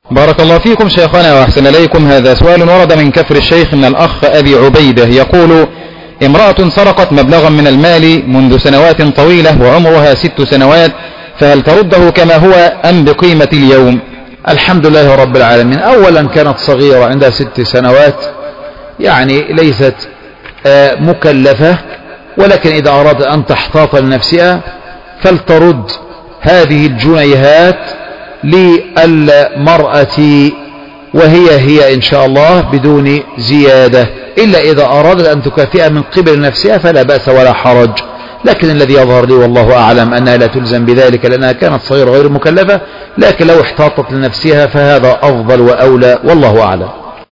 بارك الله فيكم شيخنا وأحسن إليكم. هذا سؤال ورد من كفر الشيخ من الأخ أبي عبيدة يقول: امرأة سرقت مبلغا من المال منذ سنوات طويلة وعمرها 6 سنوات، فهل ترده كما هو أم بقيمة اليوم؟ الحمد لله رب العالمين. أولا كانت صغيرة عندها 6 سنوات، يعني ليست مكلفة، ولكن إذا أراد أن تحتاط لنفسها فلترد هذه الجنيهات للمرأة وهي إن شاء الله بدون زيادة، إلا إذا أرادت أن تكافئ من قبل نفسها فلا بأس ولا حرج. لكن الذي يظهر لي والله أعلم أنها لا تلزم بذلك لأنها كانت صغيرة غير مكلفة، لكن لو احتاطت لنفسها فهذا أفضل وأولى والله أعلم.